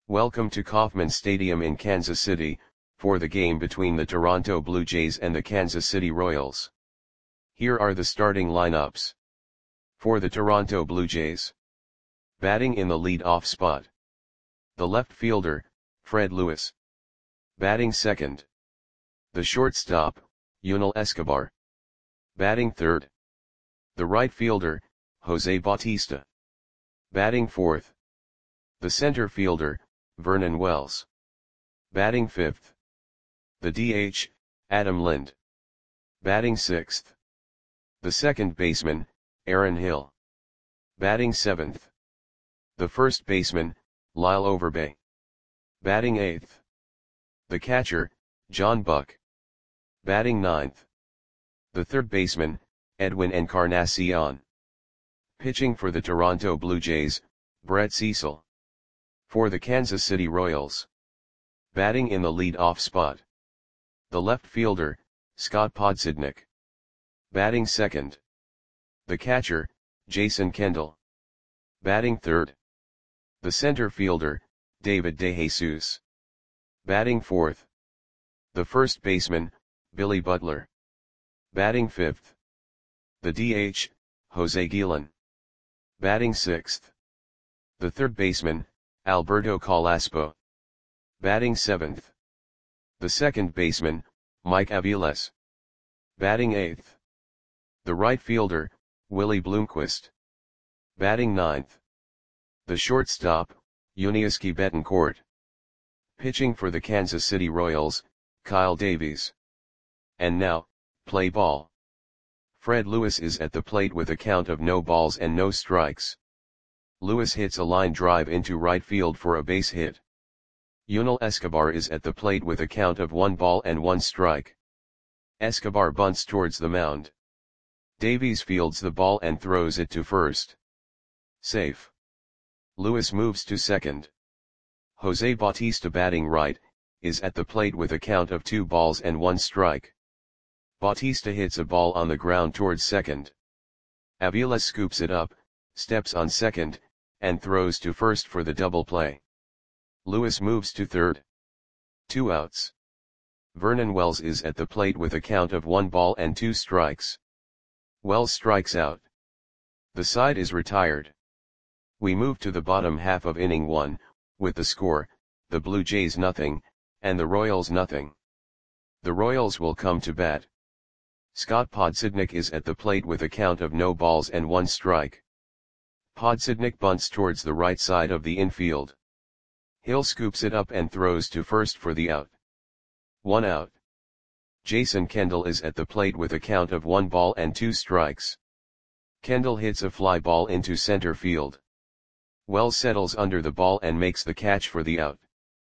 Welcome to Kauffman Stadium in Kansas City, for the game between the Toronto Blue Jays and the Kansas City Royals. Here are the starting lineups. For the Toronto Blue Jays. Batting in the lead-off spot. The left fielder, Fred Lewis. Batting second. The shortstop, Yunel Escobar. Batting third. The right fielder, Jose Bautista. Batting fourth. The center fielder, Vernon Wells. Batting fifth. The DH, Adam Lind. Batting sixth. The second baseman, Aaron Hill. Batting seventh. The first baseman, Lyle Overbay. Batting eighth. The catcher, John Buck. Batting ninth. The third baseman, Edwin Encarnacion. Pitching for the Toronto Blue Jays, Brett Cecil. For the Kansas City Royals. Batting in the lead-off spot. The left fielder, Scott Podsednik. Batting second. The catcher, Jason Kendall. Batting third. The center fielder, David DeJesus. Batting fourth. The first baseman, Billy Butler. Batting fifth. The DH, Jose Guillen. Batting sixth. The third baseman, Alberto Calaspo. Batting seventh. The second baseman, Mike Aviles. Batting eighth. The right fielder, Willie Bloomquist. Batting ninth. The shortstop, Yuniesky Betancourt. Pitching for the Kansas City Royals, Kyle Davies. And now, play ball. Fred Lewis is at the plate with a count of no balls and no strikes. Lewis hits a line drive into right field for a base hit. Yunel Escobar is at the plate with a count of 1 ball and 1 strike. Escobar bunts towards the mound. Davies fields the ball and throws it to first. Safe. Lewis moves to second. Jose Bautista, batting right, is at the plate with a count of 2 balls and 1 strike. Bautista hits a ball on the ground towards second. Aviles scoops it up, steps on second, and throws to first for the double play. Lewis moves to third. 2 outs. Vernon Wells is at the plate with a count of 1 ball and 2 strikes. Wells strikes out. The side is retired. We move to the bottom half of inning 1, with the score, the Blue Jays 0, and the Royals 0. The Royals will come to bat. Scott Podsednik is at the plate with a count of no balls and 1 strike. Podsednik bunts towards the right side of the infield. Hill scoops it up and throws to first for the out. 1 out. Jason Kendall is at the plate with a count of 1 ball and 2 strikes. Kendall hits a fly ball into center field. Wells settles under the ball and makes the catch for the out.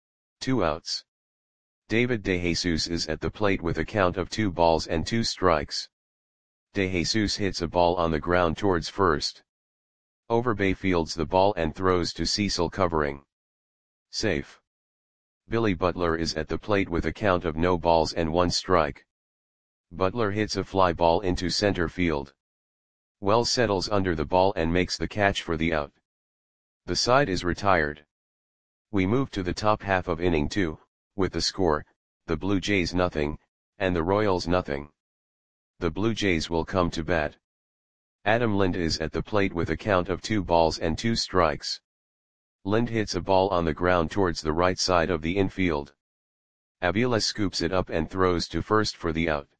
2 outs. David DeJesus is at the plate with a count of 2 balls and 2 strikes. DeJesus hits a ball on the ground towards first. Overbay fields the ball and throws to Cecil, covering. Safe. Billy Butler is at the plate with a count of no balls and 1 strike. Butler hits a fly ball into center field. Wells settles under the ball and makes the catch for the out. The side is retired. We move to the top half of inning 2, with the score, the Blue Jays 0, and the Royals 0. The Blue Jays will come to bat. Adam Lind is at the plate with a count of 2 balls and 2 strikes. Lind hits a ball on the ground towards the right side of the infield. Aviles scoops it up and throws to first for the out.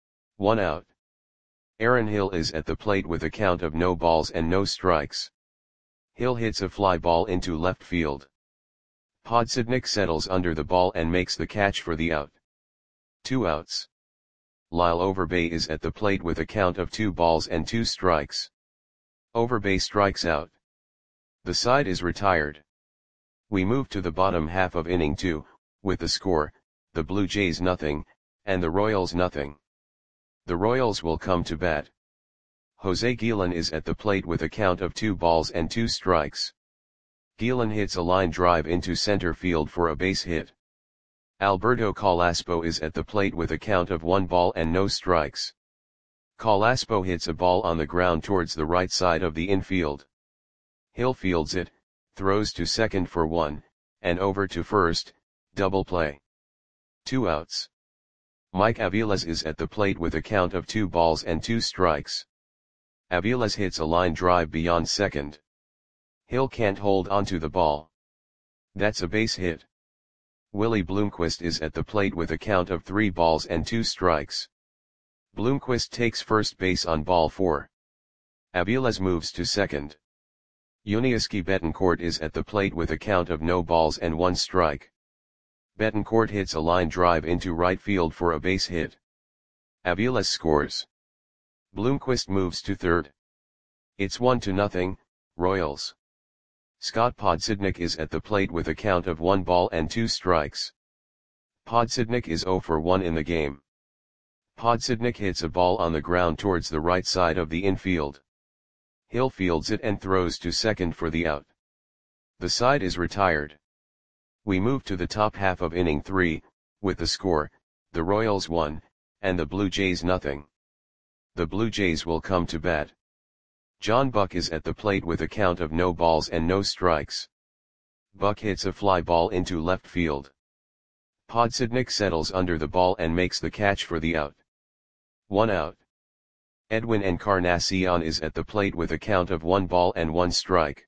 1 out. Aaron Hill is at the plate with a count of no balls and no strikes. Hill hits a fly ball into left field. Podsednik settles under the ball and makes the catch for the out. 2 outs. Lyle Overbay is at the plate with a count of 2 balls and 2 strikes. Overbay strikes out. The side is retired. We move to the bottom half of inning 2, with the score, the Blue Jays 0, and the Royals 0. The Royals will come to bat. Jose Guillen is at the plate with a count of 2 balls and 2 strikes. Guillen hits a line drive into center field for a base hit. Alberto Calaspo is at the plate with a count of 1 ball and no strikes. Calaspo hits a ball on the ground towards the right side of the infield. Hill fields it, throws to second for 1, and over to first, double play. 2 outs. Mike Aviles is at the plate with a count of 2 balls and 2 strikes. Aviles hits a line drive beyond second. Hill can't hold onto the ball. That's a base hit. Willie Bloomquist is at the plate with a count of 3 balls and 2 strikes. Bloomquist takes first base on ball 4. Aviles moves to second. Yuniesky Betancourt is at the plate with a count of no balls and 1 strike. Betancourt hits a line drive into right field for a base hit. Aviles scores. Bloomquist moves to third. It's 1-0, Royals. Scott Podsednik is at the plate with a count of 1 ball and 2 strikes. Podsednik is 0 for 1 in the game. Podsednik hits a ball on the ground towards the right side of the infield. Hill fields it and throws to second for the out. The side is retired. We move to the top half of inning 3, with the score, the Royals 1, and the Blue Jays 0. The Blue Jays will come to bat. John Buck is at the plate with a count of no balls and no strikes. Buck hits a fly ball into left field. Podsednik settles under the ball and makes the catch for the out. 1 out. Edwin Encarnacion is at the plate with a count of 1 ball and 1 strike.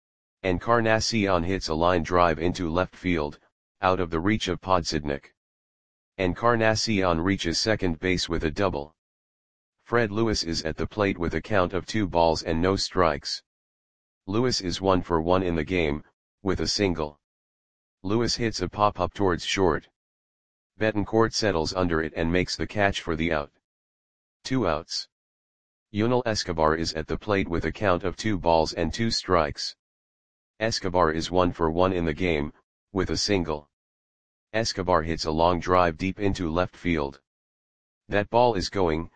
Encarnacion hits a line drive into left field, out of the reach of Podsednik. Encarnacion reaches second base with a double. Fred Lewis is at the plate with a count of 2 balls and no strikes. Lewis is 1 for 1 in the game, with a single. Lewis hits a pop-up towards short. Betancourt settles under it and makes the catch for the out. 2 outs. Yunel Escobar is at the plate with a count of 2 balls and 2 strikes. Escobar is 1 for 1 in the game, with a single. Escobar hits a long drive deep into left field. That ball is gone.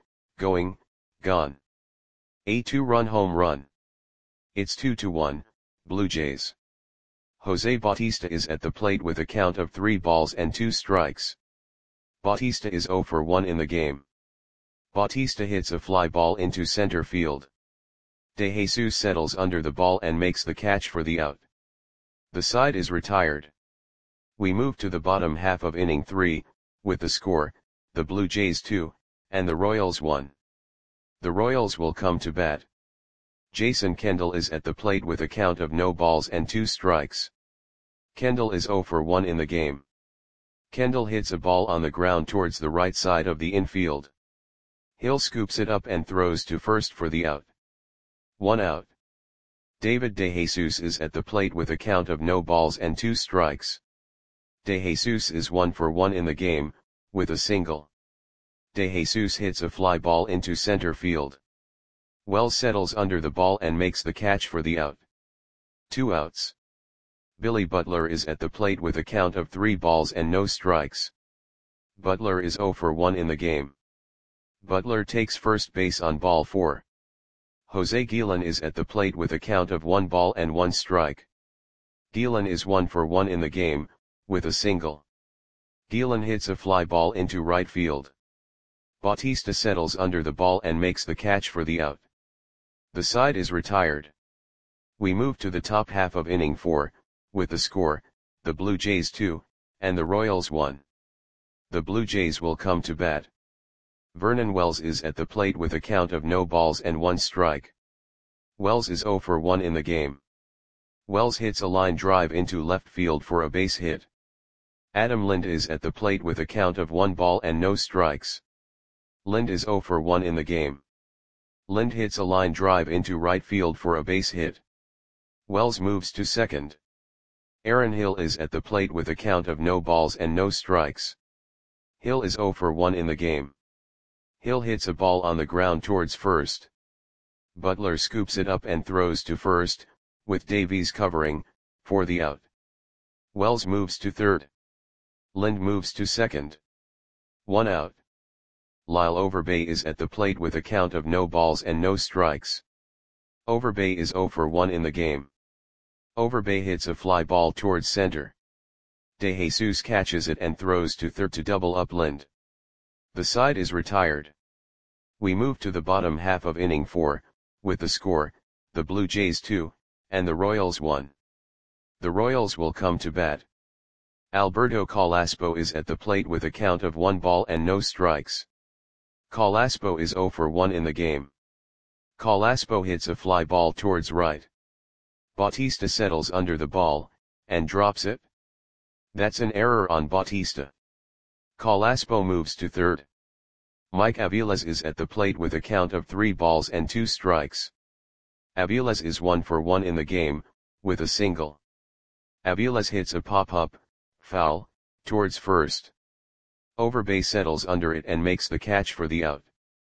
A 2-run home run. It's 2-1, Blue Jays. Jose Bautista is at the plate with a count of 3 balls and 2 strikes. Bautista is 0 for 1 in the game. Bautista hits a fly ball into center field. De Jesus settles under the ball and makes the catch for the out. The side is retired. We move to the bottom half of inning 3, with the score, the Blue Jays 2, and the Royals 1. The Royals will come to bat. Jason Kendall is at the plate with a count of no balls and 2 strikes. Kendall is 0 for 1 in the game. Kendall hits a ball on the ground towards the right side of the infield. Hill scoops it up and throws to first for the out. 1 out. David De Jesus is at the plate with a count of no balls and 2 strikes. De Jesus is 1 for 1 in the game, with a single. De Jesus hits a fly ball into center field. Wells settles under the ball and makes the catch for the out. 2 outs. Billy Butler is at the plate with a count of 3 balls and no strikes. Butler is 0 for 1 in the game. Butler takes first base on ball 4. Jose Guillen is at the plate with a count of 1 ball and 1 strike. Guillen is 1 for 1 in the game, with a single. Guillen hits a fly ball into right field. Bautista settles under the ball and makes the catch for the out. The side is retired. We move to the top half of inning 4, with the score, the Blue Jays 2, and the Royals 1. The Blue Jays will come to bat. Vernon Wells is at the plate with a count of no balls and 1 strike. Wells is 0 for 1 in the game. Wells hits a line drive into left field for a base hit. Adam Lind is at the plate with a count of 1 ball and no strikes. Lind is 0 for 1 in the game. Lind hits a line drive into right field for a base hit. Wells moves to second. Aaron Hill is at the plate with a count of no balls and no strikes. Hill is 0 for 1 in the game. Hill hits a ball on the ground towards first. Butler scoops it up and throws to first, with Davies covering, for the out. Wells moves to third. Lind moves to second. 1 out. Lyle Overbay is at the plate with a count of no balls and no strikes. Overbay is 0 for 1 in the game. Overbay hits a fly ball towards center. De Jesus catches it and throws to third to double up Lind. The side is retired. We move to the bottom half of inning 4, with the score, the Blue Jays 2, and the Royals 1. The Royals will come to bat. Alberto Calaspo is at the plate with a count of 1 ball and no strikes. Calaspo is 0 for 1 in the game. Calaspo hits a fly ball towards right. Bautista settles under the ball, and drops it. That's an error on Bautista. Calaspo moves to third. Mike Aviles is at the plate with a count of 3 balls and 2 strikes. Aviles is 1 for 1 in the game, with a single. Aviles hits a pop-up, foul, towards first. Overbay settles under it and makes the catch for the out.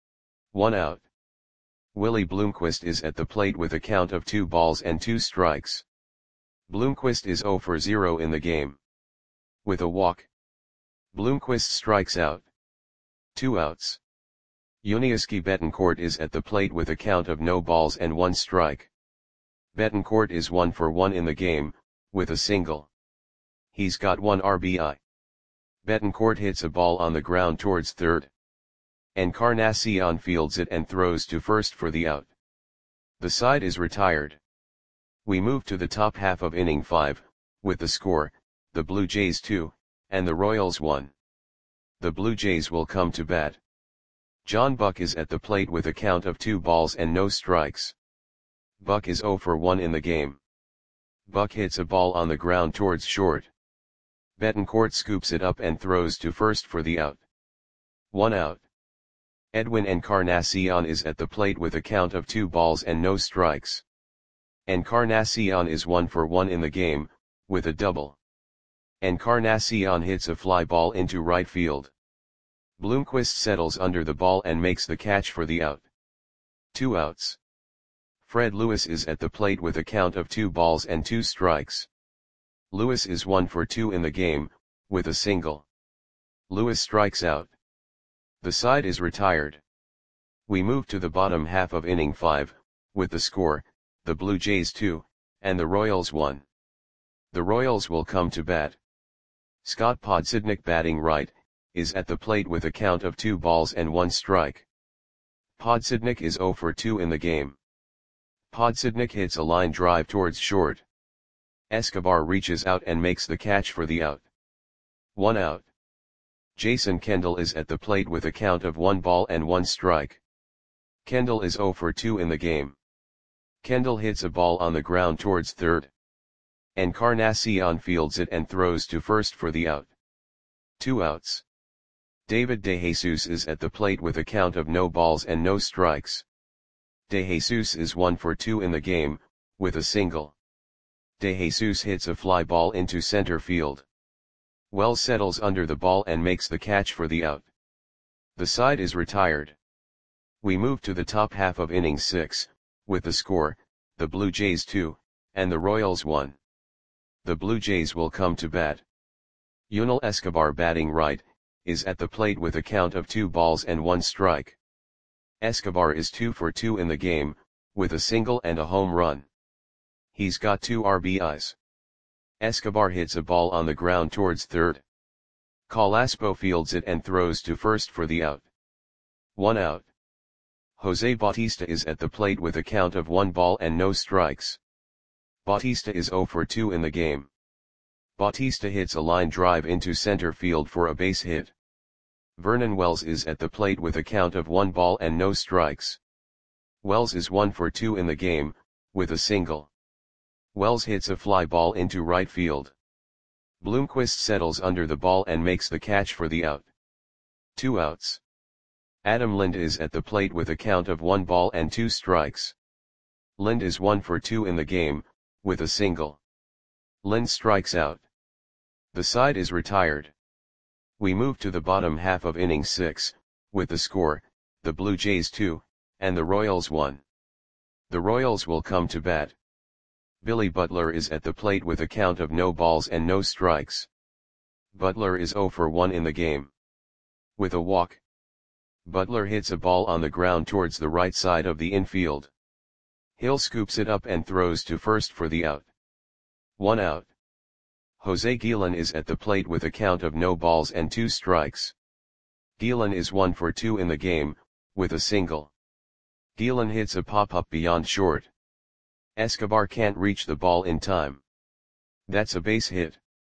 1 out. Willie Bloomquist is at the plate with a count of 2 balls and 2 strikes. Bloomquist is 0 for 0 in the game. With a walk, Bloomquist strikes out. 2 outs. Yuniesky Betancourt is at the plate with a count of no balls and 1 strike. Betancourt is 1 for 1 in the game, with a single. He's got 1 RBI. Betancourt hits a ball on the ground towards third. Encarnacion fields it and throws to first for the out. The side is retired. We move to the top half of inning 5, with the score, the Blue Jays 2, and the Royals 1. The Blue Jays will come to bat. John Buck is at the plate with a count of 2 balls and no strikes. Buck is 0 for 1 in the game. Buck hits a ball on the ground towards short. Betancourt scoops it up and throws to first for the out. 1 out. Edwin Encarnacion is at the plate with a count of 2 balls and no strikes. Encarnacion is 1 for 1 in the game, with a double. Encarnacion hits a fly ball into right field. Bloomquist settles under the ball and makes the catch for the out. 2 outs. Fred Lewis is at the plate with a count of 2 balls and 2 strikes. Lewis is 1 for 2 in the game, with a single. Lewis strikes out. The side is retired. We move to the bottom half of inning 5, with the score, the Blue Jays 2, and the Royals 1. The Royals will come to bat. Scott Podsednik, batting right, is at the plate with a count of 2 balls and 1 strike. Podsednik is 0 for 2 in the game. Podsednik hits a line drive towards short. Escobar reaches out and makes the catch for the out. 1 out. Jason Kendall is at the plate with a count of 1 ball and 1 strike. Kendall is 0 for 2 in the game. Kendall hits a ball on the ground towards third. Encarnacion fields it and throws to first for the out. 2 outs. David DeJesus is at the plate with a count of no balls and no strikes. DeJesus is 1 for 2 in the game, with a single. DeJesus hits a fly ball into center field. Wells settles under the ball and makes the catch for the out. The side is retired. We move to the top half of inning 6, with the score, the Blue Jays 2, and the Royals 1. The Blue Jays will come to bat. Yunel Escobar, batting right, is at the plate with a count of 2 balls and 1 strike. Escobar is 2 for 2 in the game, with a single and a home run. He's got 2 RBIs. Escobar hits a ball on the ground towards third. Calaspo fields it and throws to first for the out. 1 out. Jose Bautista is at the plate with a count of 1 ball and no strikes. Bautista is 0 for 2 in the game. Bautista hits a line drive into center field for a base hit. Vernon Wells is at the plate with a count of 1 ball and no strikes. Wells is 1 for 2 in the game, with a single. Wells hits a fly ball into right field. Bloomquist settles under the ball and makes the catch for the out. 2 outs. Adam Lind is at the plate with a count of 1 ball and 2 strikes. Lind is 1 for 2 in the game, with a single. Lind strikes out. The side is retired. We move to the bottom half of inning 6, with the score, the Blue Jays 2, and the Royals 1. The Royals will come to bat. Billy Butler is at the plate with a count of no balls and no strikes. Butler is 0 for 1 in the game. With a walk, Butler hits a ball on the ground towards the right side of the infield. Hill scoops it up and throws to first for the out. 1 out. Jose Guillen is at the plate with a count of no balls and 2 strikes. Guillen is 1 for 2 in the game, with a single. Guillen hits a pop-up beyond short. Escobar can't reach the ball in time. That's a base hit.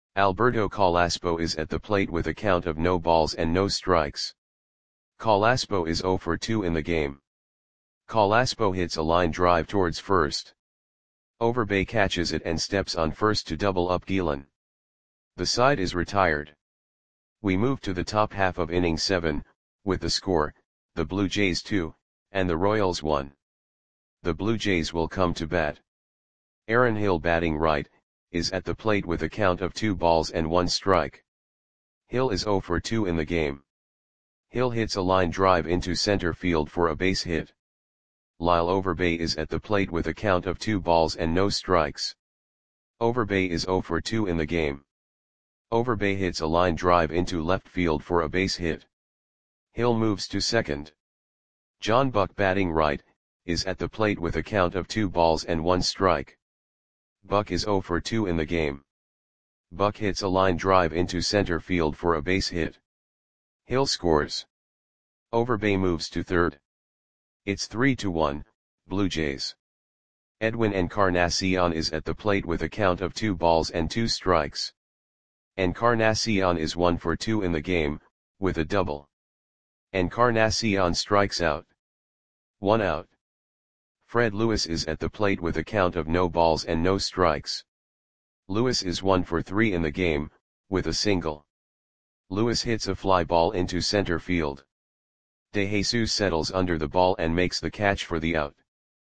Alberto Calaspo is at the plate with a count of no balls and no strikes. Calaspo is 0 for 2 in the game. Calaspo hits a line drive towards first. Overbay catches it and steps on first to double up Gielan. The side is retired. We move to the top half of inning 7, with the score, the Blue Jays 2, and the Royals 1. The Blue Jays will come to bat. Aaron Hill, batting right, is at the plate with a count of 2 balls and 1 strike. Hill is 0 for 2 in the game. Hill hits a line drive into center field for a base hit. Lyle Overbay is at the plate with a count of 2 balls and no strikes. Overbay is 0 for 2 in the game. Overbay hits a line drive into left field for a base hit. Hill moves to second. John Buck, batting right, is at the plate with a count of 2 balls and 1 strike. Buck is 0 for 2 in the game. Buck hits a line drive into center field for a base hit. Hill scores. Overbay moves to third. It's 3-1, Blue Jays. Edwin Encarnacion is at the plate with a count of 2 balls and 2 strikes. Encarnacion is 1 for 2 in the game, with a double. Encarnacion strikes out. 1 out. Fred Lewis is at the plate with a count of no balls and no strikes. Lewis is 1 for 3 in the game, with a single. Lewis hits a fly ball into center field. De Jesus settles under the ball and makes the catch for the out.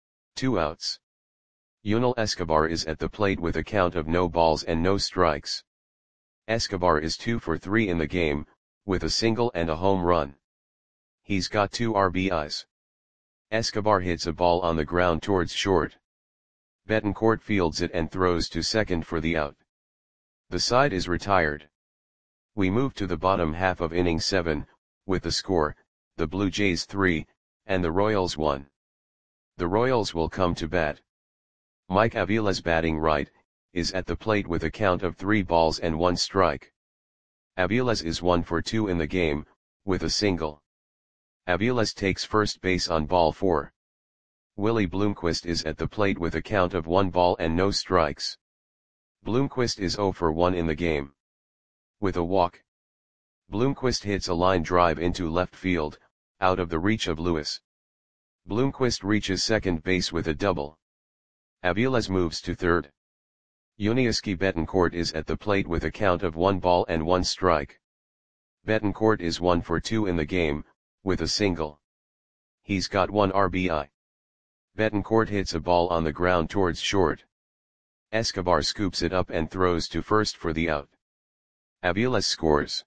2 outs. Yunel Escobar is at the plate with a count of no balls and no strikes. Escobar is 2 for 3 in the game, with a single and a home run. He's got 2 RBIs. Escobar hits a ball on the ground towards short. Betancourt fields it and throws to second for the out. The side is retired. We move to the bottom half of inning 7, with the score, the Blue Jays 3, and the Royals 1. The Royals will come to bat. Mike Aviles, batting right, is at the plate with a count of 3 balls and 1 strike. Aviles is 1 for 2 in the game, with a single. Aviles takes first base on ball 4. Willie Bloomquist is at the plate with a count of 1 ball and no strikes. Bloomquist is 0 for 1 in the game. With a walk. Bloomquist hits a line drive into left field, out of the reach of Lewis. Bloomquist reaches second base with a double. Aviles moves to third. Yuniesky Betancourt is at the plate with a count of 1 ball and 1 strike. Betancourt is 1 for 2 in the game, with a single. He's got 1 RBI. Betancourt hits a ball on the ground towards short. Escobar scoops it up and throws to first for the out. Aviles scores.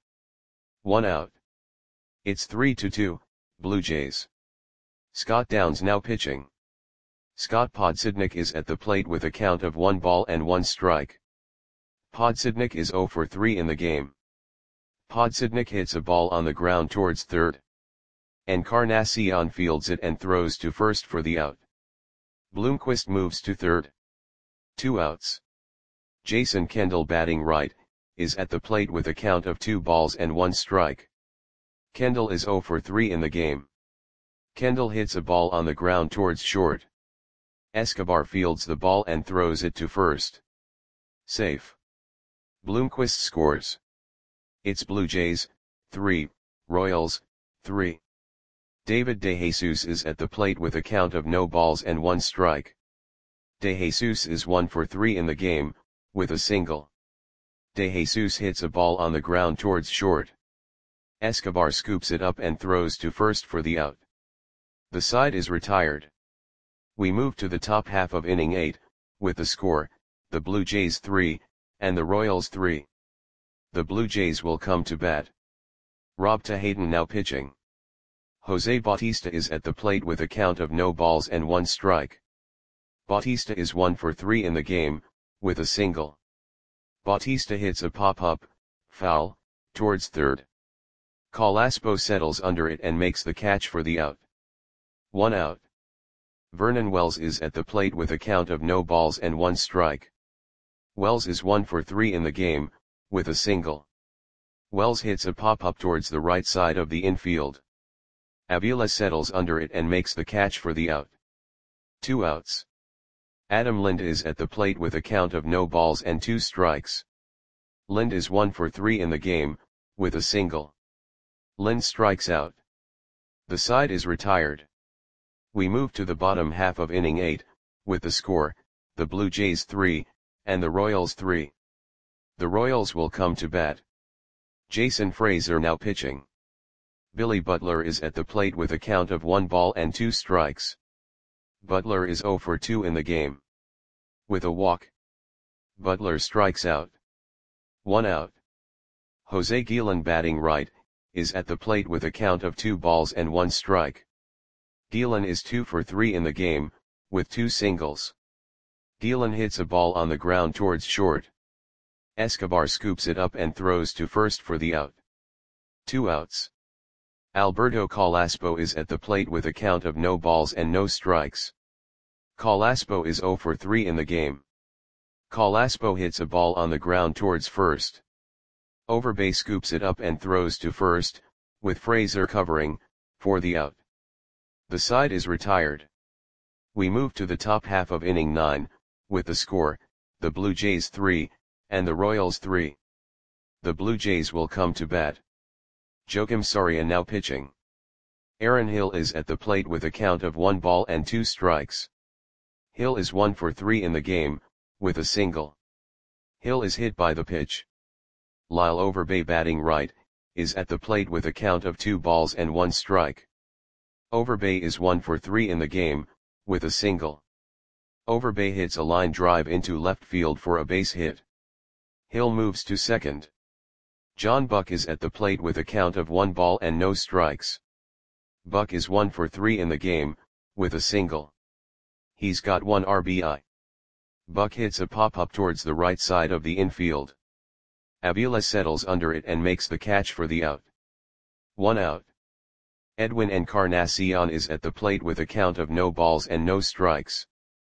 1 out. It's 3-2, Blue Jays. Scott Downs now pitching. Scott Podsednik is at the plate with a count of 1 ball and 1 strike. Podsednik is 0 for 3 in the game. Podsednik hits a ball on the ground towards third. Encarnacion fields it and throws to first for the out. Bloomquist moves to third. 2 outs. Jason Kendall, batting right, is at the plate with a count of 2 balls and 1 strike. Kendall is 0 for 3 in the game. Kendall hits a ball on the ground towards short. Escobar fields the ball and throws it to first. Safe. Bloomquist scores. It's Blue Jays 3, Royals 3. David De Jesus is at the plate with a count of no balls and 1 strike. De Jesus is 1 for 3 in the game, with a single. De Jesus hits a ball on the ground towards short. Escobar scoops it up and throws to first for the out. The side is retired. We move to the top half of inning 8, with the score, the Blue Jays 3, and the Royals 3. The Blue Jays will come to bat. Rob Tahayden now pitching. Jose Bautista is at the plate with a count of no balls and 1 strike. Bautista is 1 for 3 in the game, with a single. Bautista hits a pop-up, foul, towards third. Calaspo settles under it and makes the catch for the out. 1 out. Vernon Wells is at the plate with a count of no balls and 1 strike. Wells is 1 for 3 in the game, with a single. Wells hits a pop-up towards the right side of the infield. Aviles settles under it and makes the catch for the out. 2 outs. Adam Lind is at the plate with a count of no balls and 2 strikes. Lind is 1 for 3 in the game, with a single. Lind strikes out. The side is retired. We move to the bottom half of inning 8, with the score, the Blue Jays 3, and the Royals 3. The Royals will come to bat. Jason Frazier now pitching. Billy Butler is at the plate with a count of 1 ball and 2 strikes. Butler is 0 for 2 in the game. With a walk, Butler strikes out. 1 out. Jose Guillen batting right, is at the plate with a count of 2 balls and 1 strike. Guillen is 2 for 3 in the game, with 2 singles. Guillen hits a ball on the ground towards short. Escobar scoops it up and throws to first for the out. 2 outs. Alberto Carrasco is at the plate with a count of no balls and no strikes. Carrasco is 0 for 3 in the game. Carrasco hits a ball on the ground towards first. Overbay scoops it up and throws to first, with Frazier covering, for the out. The side is retired. We move to the top half of inning 9, with the score, the Blue Jays 3, and the Royals 3. The Blue Jays will come to bat. Joakim Soria now pitching. Aaron Hill is at the plate with a count of 1 ball and 2 strikes. Hill is 1 for 3 in the game, with a single. Hill is hit by the pitch. Lyle Overbay batting right, is at the plate with a count of 2 balls and 1 strike. Overbay is 1 for 3 in the game, with a single. Overbay hits a line drive into left field for a base hit. Hill moves to second. John Buck is at the plate with a count of 1 ball and no strikes. Buck is 1 for 3 in the game, with a single. He's got 1 RBI. Buck hits a pop-up towards the right side of the infield. Avila settles under it and makes the catch for the out. 1 out. Edwin Encarnacion is at the plate with a count of no balls and no strikes.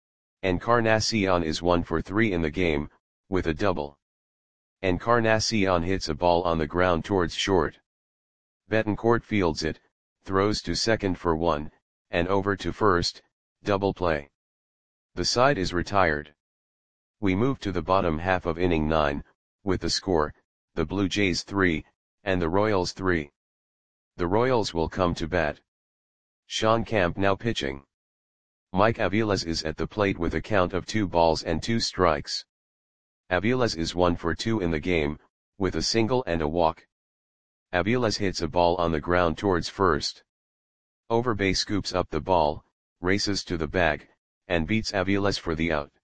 Encarnacion is 1 for 3 in the game, with a double. Encarnacion hits a ball on the ground towards short. Betancourt fields it, throws to second for 1, and over to first, double play. The side is retired. We move to the bottom half of inning 9, with the score, the Blue Jays 3, and the Royals 3. The Royals will come to bat. Sean Camp now pitching. Mike Aviles is at the plate with a count of 2 balls and 2 strikes. Aviles is 1 for 2 in the game, with a single and a walk. Aviles hits a ball on the ground towards first. Overbay scoops up the ball, races to the bag, and beats Aviles for the out.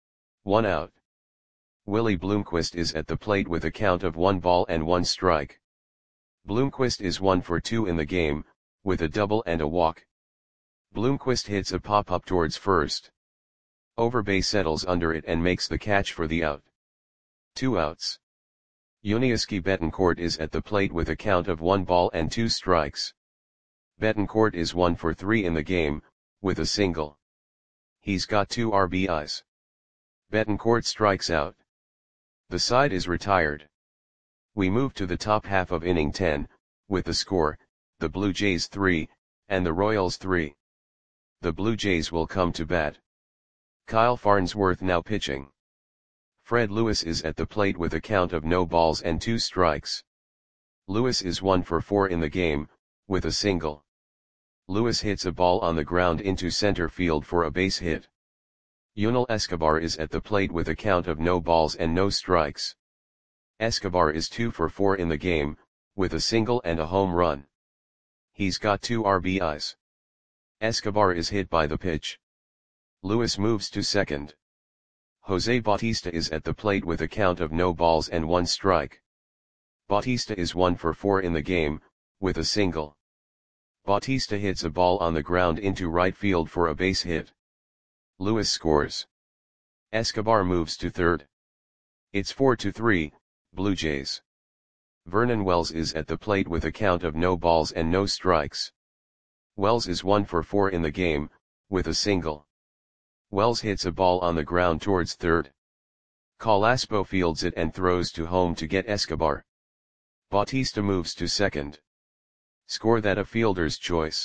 1 out. Willie Bloomquist is at the plate with a count of 1 ball and 1 strike. Bloomquist is 1 for 2 in the game, with a double and a walk. Bloomquist hits a pop-up towards first. Overbay settles under it and makes the catch for the out. 2 outs. Yuniesky Betancourt is at the plate with a count of 1 ball and 2 strikes. Betancourt is 1 for 3 in the game, with a single. He's got 2 RBIs. Betancourt strikes out. The side is retired. We move to the top half of inning 10, with the score, the Blue Jays 3, and the Royals 3. The Blue Jays will come to bat. Kyle Farnsworth now pitching. Fred Lewis is at the plate with a count of no balls and 2 strikes. Lewis is 1 for 4 in the game, with a single. Lewis hits a ball on the ground into center field for a base hit. Yunel Escobar is at the plate with a count of no balls and no strikes. Escobar is 2 for 4 in the game, with a single and a home run. He's got 2 RBIs. Escobar is hit by the pitch. Lewis moves to second. Jose Bautista is at the plate with a count of no balls and 1 strike. Bautista is 1 for 4 in the game, with a single. Bautista hits a ball on the ground into right field for a base hit. Lewis scores. Escobar moves to third. It's 4-3, Blue Jays. Vernon Wells is at the plate with a count of no balls and no strikes. Wells is 1 for 4 in the game, with a single. Wells hits a ball on the ground towards third. Carrasco fields it and throws to home to get Escobar. Bautista moves to second. Score that a fielder's choice.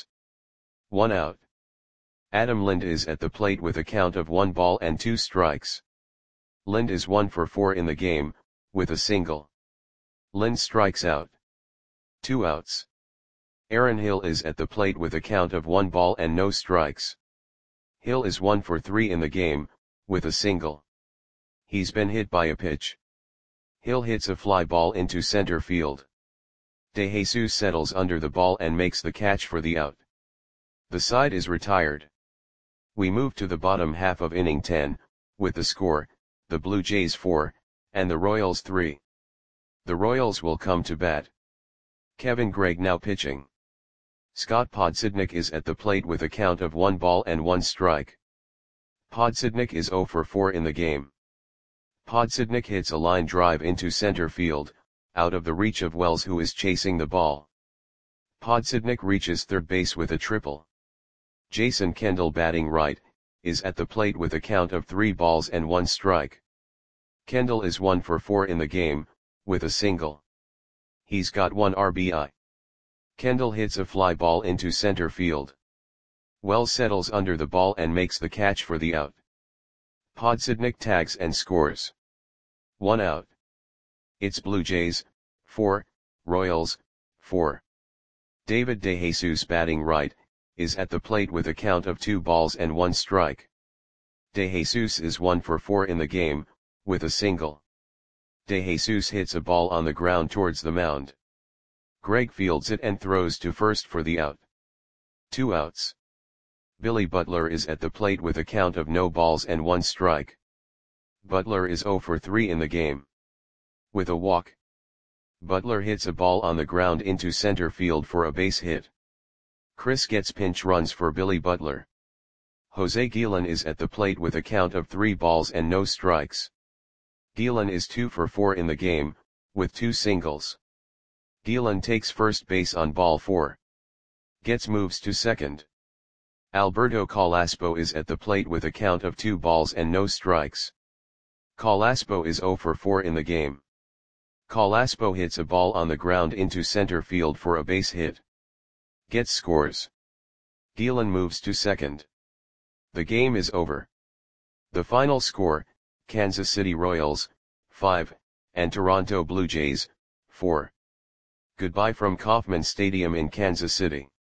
1 out. Adam Lind is at the plate with a count of 1 ball and 2 strikes. Lind is 1 for 4 in the game, with a single. Lynn strikes out. 2 outs. Aaron Hill is at the plate with a count of 1 ball and no strikes. Hill is 1 for 3 in the game, with a single. He's been hit by a pitch. Hill hits a fly ball into center field. De Jesus settles under the ball and makes the catch for the out. The side is retired. We move to the bottom half of inning 10, with the score, the Blue Jays 4, and the Royals 3. The Royals will come to bat. Kevin Gregg now pitching. Scott Podsednik is at the plate with a count of 1 ball and 1 strike. Podsednik is 0 for 4 in the game. Podsednik hits a line drive into center field, out of the reach of Wells, who is chasing the ball. Podsednik reaches third base with a triple. Jason Kendall, batting right, is at the plate with a count of 3 balls and 1 strike. Kendall is 1 for 4 in the game, with a single. He's got 1 RBI. Kendall hits a fly ball into center field. Wells settles under the ball and makes the catch for the out. Podsednik tags and scores. 1 out. It's Blue Jays 4, Royals 4. David De Jesus, batting right, is at the plate with a count of 2 balls and 1 strike. De Jesus is 1 for 4 in the game, with a single. De Jesus hits a ball on the ground towards the mound. Gregg fields it and throws to first for the out. 2 outs. Billy Butler is at the plate with a count of no balls and 1 strike. Butler is 0 for 3 in the game. With a walk, Butler hits a ball on the ground into center field for a base hit. Chris gets pinch runs for Billy Butler. Jose Guillen is at the plate with a count of 3 balls and no strikes. Guillen is 2 for 4 in the game, with 2 singles. Guillen takes first base on ball 4. Gets moves to second. Alberto Calaspo is at the plate with a count of 2 balls and no strikes. Calaspo is 0 for 4 in the game. Calaspo hits a ball on the ground into center field for a base hit. Gets scores. Guillen moves to second. The game is over. The final score, Kansas City Royals 5, and Toronto Blue Jays 4. Goodbye from Kauffman Stadium in Kansas City.